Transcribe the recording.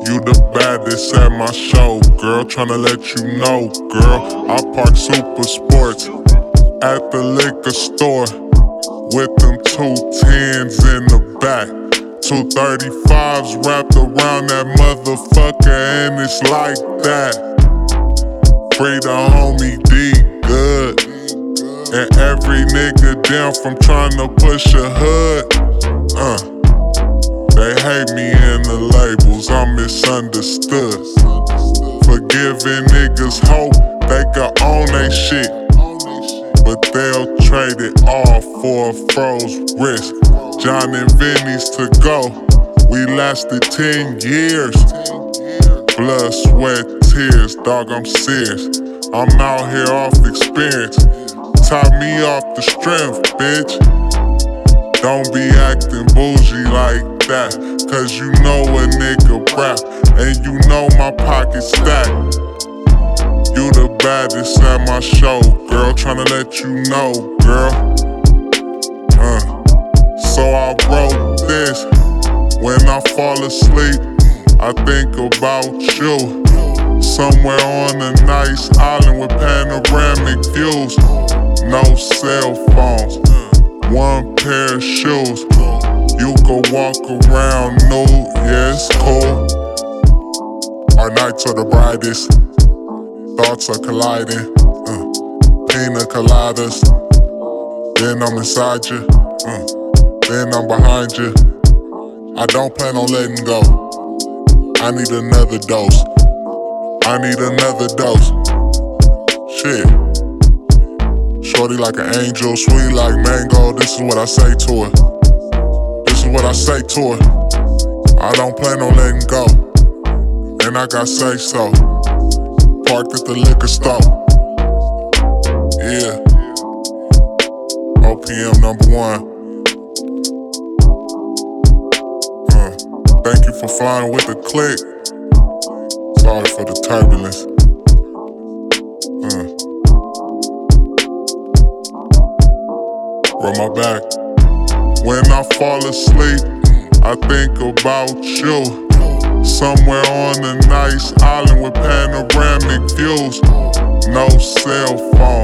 You the baddest at my show, girl. Tryna let you know, girl. I park Super Sports at the liquor store with them 210s in the back. 235s wrapped around that motherfucker, and it's like that. Free the homie D good, and every nigga down from tryna push a hood. They hate me in the labels, I'm misunderstood. Forgiving niggas hope they can own they shit, but they'll trade it all for a froze wrist. John and Vinny's to go, we lasted 10 years. Blood, sweat, tears, dog, I'm serious. I'm out here off experience. Top me off the strength, bitch. Don't be acting bougie like that, cause you know a nigga rap, and you know my pocket stacked. You the baddest at my show, girl. Tryna let you know, girl. So I wrote this. When I fall asleep, I think about you. Somewhere on a nice island with panoramic views. No cell phones, one pair of shoes. You could walk around nude, yeah, it's cool. Our nights are the brightest, thoughts are colliding. Pina coladas, then I'm inside you, then I'm behind you. I don't plan on letting go. I need another dose. I need another dose. Shit. Shorty like an angel, sweet like mango. This is what I say to her. This is what I say to her. I don't plan on letting go, and I got say so. Parked at the liquor store. Yeah. OPM #1. Thank you for flying with the click. Sorry for the turbulence. Rub my back. When I fall asleep, I think about you. Somewhere on a nice island with panoramic views. No cell phone.